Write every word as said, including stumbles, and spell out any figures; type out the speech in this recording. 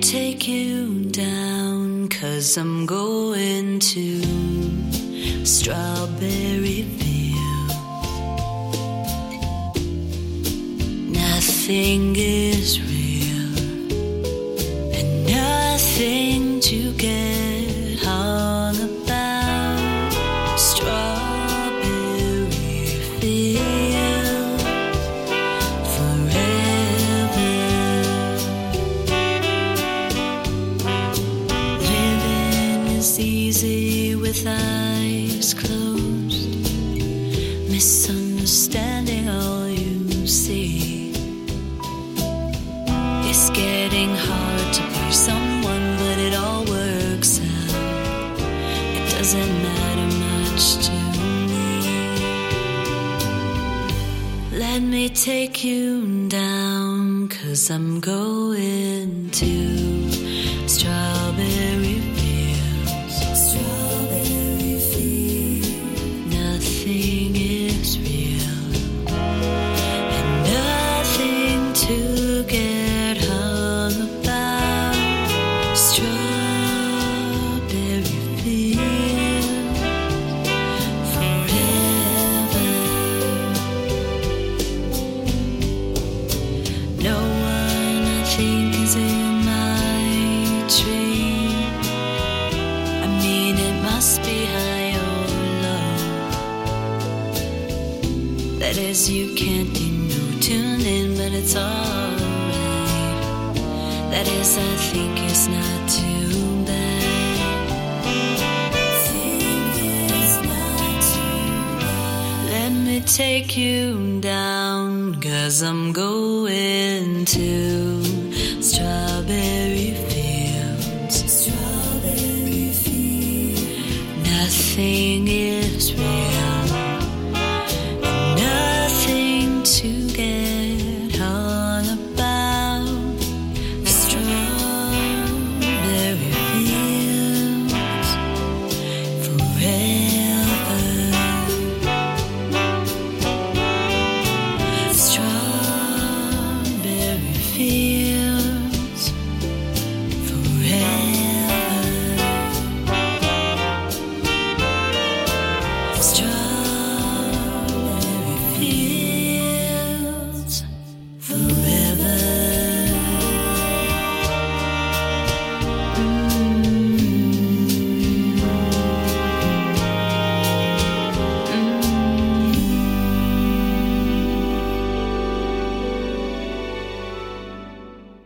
take you down, 'cause I'm going to Strawberry Field. Nothing is real and nothing to get hung about. Strawberry Field forever. Living is easy with eyes closed, misunderstanding all you see. It's getting hard to be someone, but it all works out. It doesn't matter much to me. Let me take you down, 'cause I'm going to Strawberry Fields. Strawberry Fields. Nothing is real and nothing to get hung about. Strawberry Fields forever. No one, I think, is in my tree. I mean, it must be high or low. That is, you can't, you know, tune in, but it's alright. That is, I think it's not too bad. Think it's not too bad. Let me take you down, 'cause I'm going to Strawberry Fields. Strawberry Fields. Nothing is real and nothing to get hung about. Strawberry Fields forever. Strawberry Fields forever. Strawberry